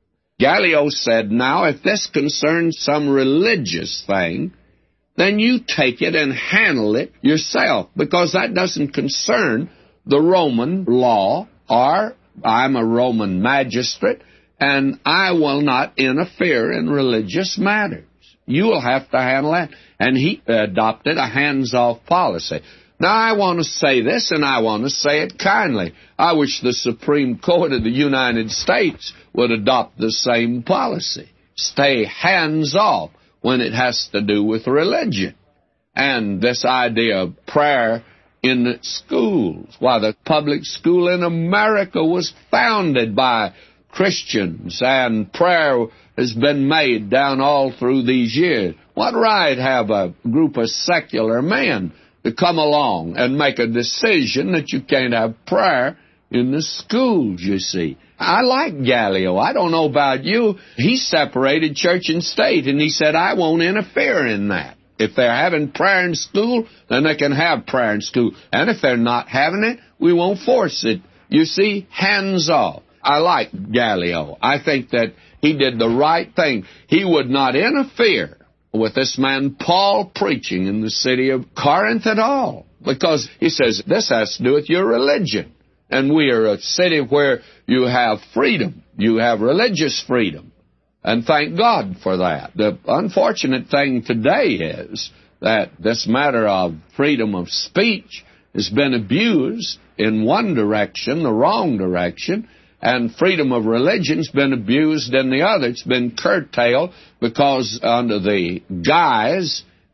Gallio said, Now, if this concerns some religious thing, then you take it and handle it yourself, because that doesn't concern the Roman law, or I'm a Roman magistrate, and I will not interfere in religious matters. You will have to handle that. And he adopted a hands-off policy. Now, I want to say this, and I want to say it kindly. I wish the Supreme Court of the United States would adopt the same policy. Stay hands-off when it has to do with religion. And this idea of prayer in the schools. Why, the public school in America was founded by Christians, and prayer has been made down all through these years. What right have a group of secular men to come along and make a decision that you can't have prayer in the schools, you see? I like Gallio. I don't know about you. He separated church and state, and he said, I won't interfere in that. If they're having prayer in school, then they can have prayer in school. And if they're not having it, we won't force it. You see, hands off. I like Gallio. I think that he did the right thing. He would not interfere with this man Paul preaching in the city of Corinth at all, because he says this has to do with your religion. And we are a city where you have freedom. You have religious freedom. And thank God for that. The unfortunate thing today is that this matter of freedom of speech has been abused in one direction, the wrong direction, and freedom of religion's been abused in the other. It's been curtailed because under the guise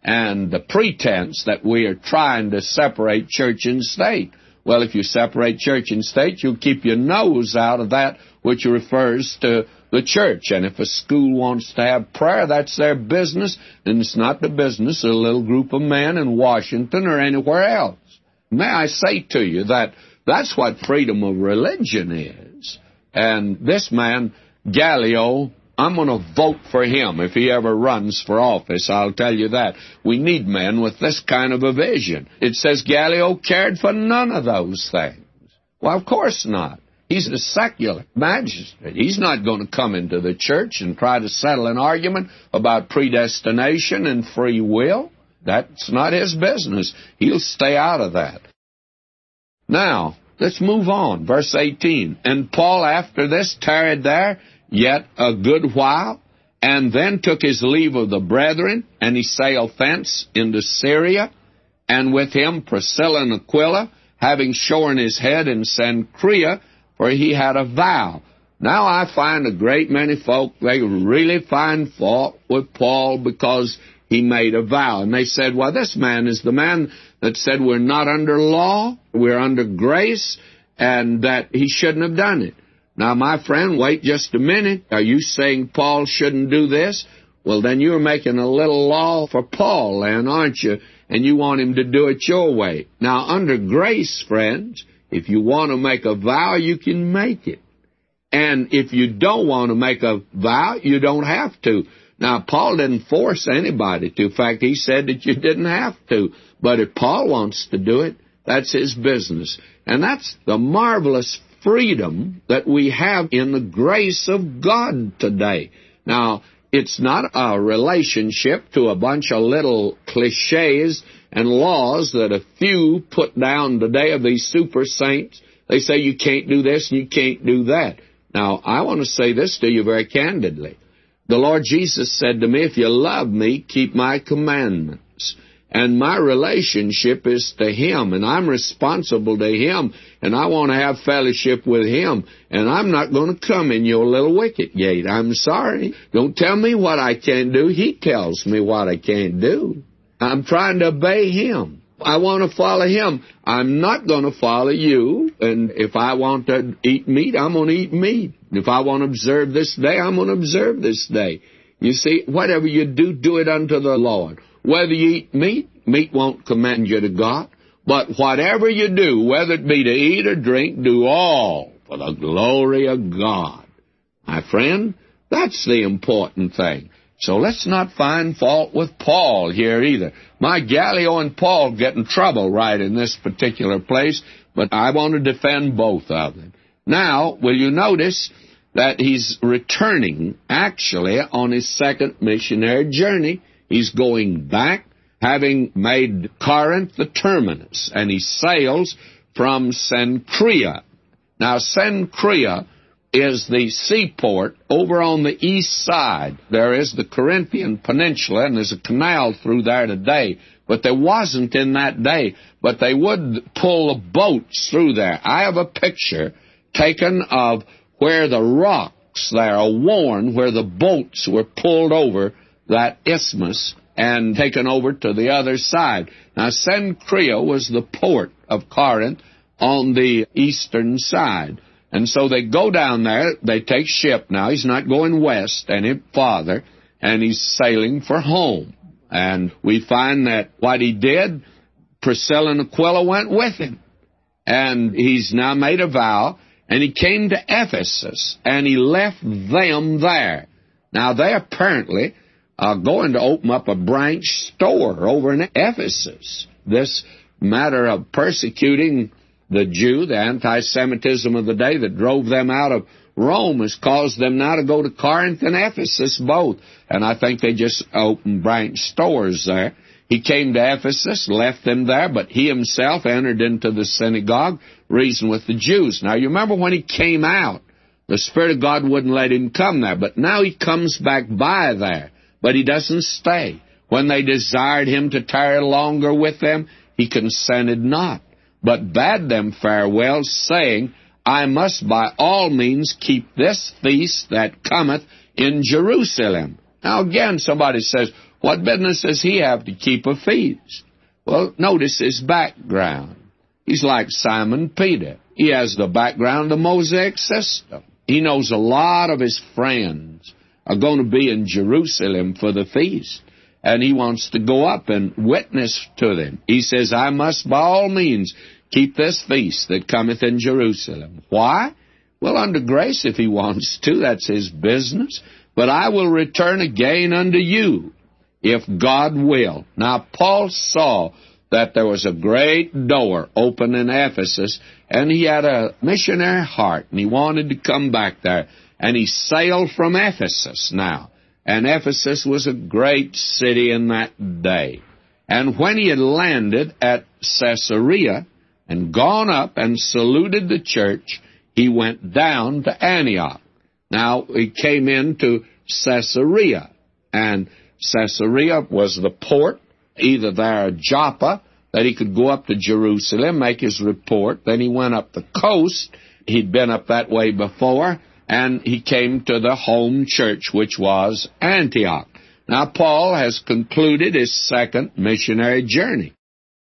and the pretense that we are trying to separate church and state. Well, if you separate church and state, you'll keep your nose out of that which refers to the church. And if a school wants to have prayer, that's their business, and it's not the business of a little group of men in Washington or anywhere else. May I say to you that that's what freedom of religion is. And this man, Gallio, I'm going to vote for him if he ever runs for office. I'll tell you that. We need men with this kind of a vision. It says Gallio cared for none of those things. Well, of course not. He's a secular magistrate. He's not going to come into the church and try to settle an argument about predestination and free will. That's not his business. He'll stay out of that. Now, let's move on. Verse 18. And Paul, after this, tarried there yet a good while, and then took his leave of the brethren, and he sailed thence into Syria, and with him Priscilla and Aquila, having shorn his head in Cenchrea, for he had a vow. Now I find a great many folk, they really find fault with Paul because he made a vow. And they said, well, this man is the man that said we're not under law, we're under grace, and that he shouldn't have done it. Now, my friend, wait just a minute. Are you saying Paul shouldn't do this? Well, then you're making a little law for Paul, then, aren't you? And you want him to do it your way. Now, under grace, friends, if you want to make a vow, you can make it. And if you don't want to make a vow, you don't have to. Now, Paul didn't force anybody to. In fact, he said that you didn't have to. But if Paul wants to do it, that's his business. And that's the marvelous freedom that we have in the grace of God today. Now, it's not a relationship to a bunch of little cliches and laws that a few put down today of these super saints. They say you can't do this and you can't do that. Now, I want to say this to you very candidly. The Lord Jesus said to me, if you love me, keep my commandments. And my relationship is to Him, and I'm responsible to Him, and I want to have fellowship with Him, and I'm not going to come in your little wicket gate. I'm sorry. Don't tell me what I can't do. He tells me what I can't do. I'm trying to obey Him. I want to follow Him. I'm not going to follow you, and if I want to eat meat, I'm going to eat meat. If I want to observe this day, I'm going to observe this day. You see, whatever you do, do it unto the Lord. Whether you eat meat, meat won't commend you to God. But whatever you do, whether it be to eat or drink, do all for the glory of God. My friend, that's the important thing. So let's not find fault with Paul here either. My Gallio and Paul get in trouble right in this particular place, but I want to defend both of them. Now, will you notice that he's returning, actually, on his second missionary journey. He's going back, having made Corinth the terminus, and he sails from Cenchrea. Now, Cenchrea is the seaport over on the east side. There is the Corinthian Peninsula, and there's a canal through there today. But there wasn't in that day. But they would pull boats through there. I have a picture taken of where the rocks there are worn, where the boats were pulled over that isthmus and taken over to the other side. Now, Cenchrea was the port of Corinth on the eastern side. And so they go down there, they take ship now. He's not going west any farther, and he's sailing for home. And we find that what he did, Priscilla and Aquila went with him. And he's now made a vow, and he came to Ephesus, and he left them there. Now, they apparently are going to open up a branch store over in Ephesus. This matter of persecuting the Jew, the anti-Semitism of the day that drove them out of Rome, has caused them now to go to Corinth and Ephesus both. And I think they just opened branch stores there. He came to Ephesus, left them there, but he himself entered into the synagogue, reasoned with the Jews. Now, you remember when he came out, the Spirit of God wouldn't let him come there. But now he comes back by there, but he doesn't stay. When they desired him to tarry longer with them, he consented not, but bade them farewell, saying, I must by all means keep this feast that cometh in Jerusalem. Now again, somebody says, What business does he have to keep a feast? Well, notice his background. He's like Simon Peter. He has the background of the Mosaic system. He knows a lot of his friends are going to be in Jerusalem for the feast, and he wants to go up and witness to them. He says, I must by all means keep this feast that cometh in Jerusalem. Why? Well, under grace if he wants to, that's his business. But I will return again unto you, if God will. Now, Paul saw that there was a great door open in Ephesus, and he had a missionary heart, and he wanted to come back there. And he sailed from Ephesus now. And Ephesus was a great city in that day. And when he had landed at Caesarea and gone up and saluted the church, he went down to Antioch. Now, he came into Caesarea, and Caesarea was the port, either there or Joppa, that he could go up to Jerusalem, make his report. Then he went up the coast. He'd been up that way before, and he came to the home church, which was Antioch. Now, Paul has concluded his second missionary journey.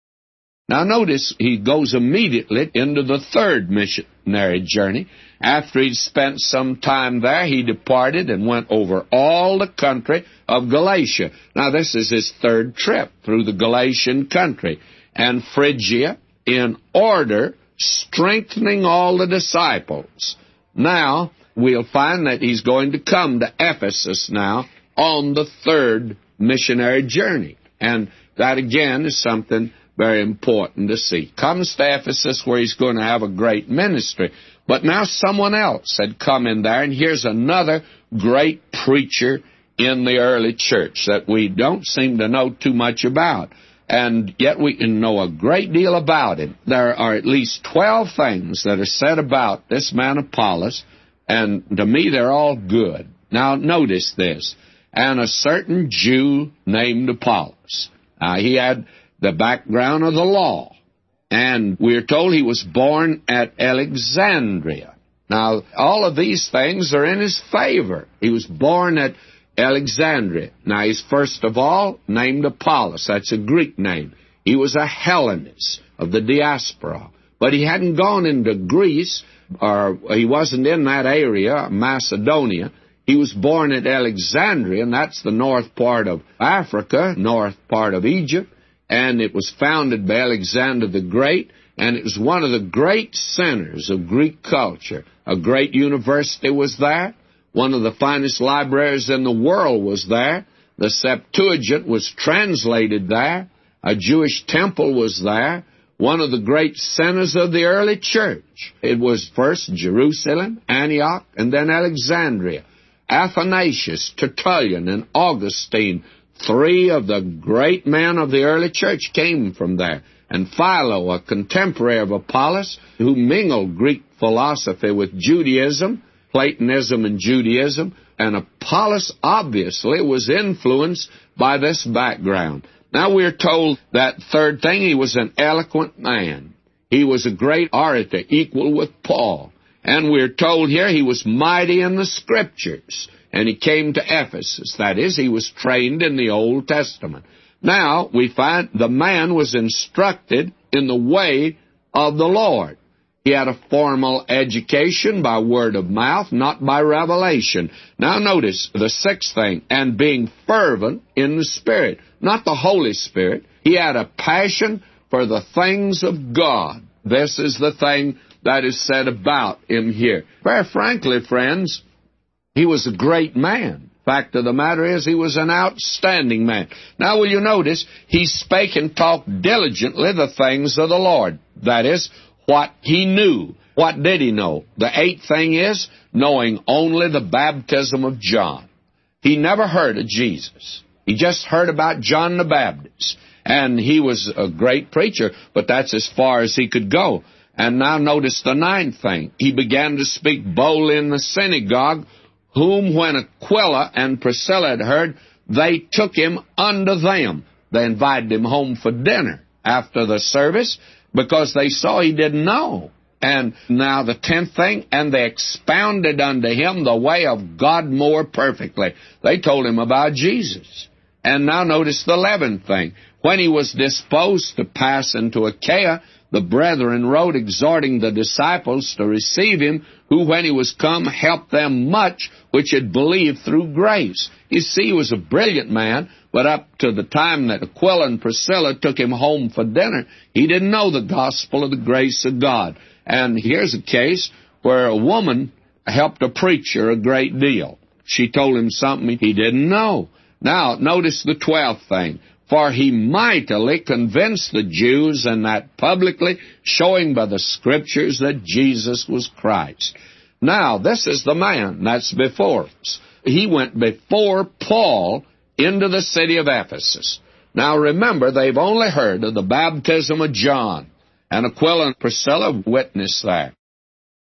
Now, notice he goes immediately into the third missionary journey. After he'd spent some time there, he departed and went over all the country of Galatia. Now, this is his third trip through the Galatian country and Phrygia, in order, strengthening all the disciples. Now, we'll find that he's going to come to Ephesus now on the third missionary journey. And that, again, is something very important to see. Comes to Ephesus where he's going to have a great ministry. But now someone else had come in there, and here's another great preacher in the early church that we don't seem to know too much about. And yet we can know a great deal about him. There are at least 12 things that are said about this man Apollos, and to me they're all good. Now notice this. And a certain Jew named Apollos. He had the background of the law. And we're told he was born at Alexandria. Now, all of these things are in his favor. He was born at Alexandria. Now, he's first of all named Apollos. That's a Greek name. He was a Hellenist of the diaspora. But he hadn't gone into Greece, or he wasn't in that area, Macedonia. He was born at Alexandria, and that's the north part of Africa, north part of Egypt. And it was founded by Alexander the Great, and it was one of the great centers of Greek culture. A great university was there. One of the finest libraries in the world was there. The Septuagint was translated there. A Jewish temple was there. One of the great centers of the early church. It was first Jerusalem, Antioch, and then Alexandria. Athanasius, Tertullian, and Augustine, three of the great men of the early church, came from there. And Philo, a contemporary of Apollos, who mingled Greek philosophy with Judaism, Platonism and Judaism, and Apollos obviously was influenced by this background. Now we're told that third thing, he was an eloquent man. He was a great orator, equal with Paul. And we're told here he was mighty in the Scriptures. And he came to Ephesus. That is, he was trained in the Old Testament. Now, we find the man was instructed in the way of the Lord. He had a formal education by word of mouth, not by revelation. Now, notice the sixth thing, and being fervent in the Spirit, not the Holy Spirit. He had a passion for the things of God. This is the thing that is said about him here. Very frankly, friends, he was a great man. Fact of the matter is, he was an outstanding man. Now, will you notice, he spake and talked diligently the things of the Lord. That is, what he knew. What did he know? The eighth thing is, knowing only the baptism of John. He never heard of Jesus. He just heard about John the Baptist. And he was a great preacher, but that's as far as he could go. And now notice the ninth thing. He began to speak boldly in the synagogue, whom when Aquila and Priscilla had heard, they took him unto them. They invited him home for dinner after the service because they saw he didn't know. And now the 10th thing, and they expounded unto him the way of God more perfectly. They told him about Jesus. And now notice the 11th thing. When he was disposed to pass into Achaia, the brethren wrote, exhorting the disciples to receive him, who, when he was come, helped them much which had believed through grace. You see, he was a brilliant man, but up to the time that Aquila and Priscilla took him home for dinner, he didn't know the gospel of the grace of God. And here's a case where a woman helped a preacher a great deal. She told him something he didn't know. Now, notice the 12th thing. For he mightily convinced the Jews, and that publicly, showing by the Scriptures that Jesus was Christ. Now, this is the man that's before us. He went before Paul into the city of Ephesus. Now, remember, they've only heard of the baptism of John, and Aquila and Priscilla witnessed that.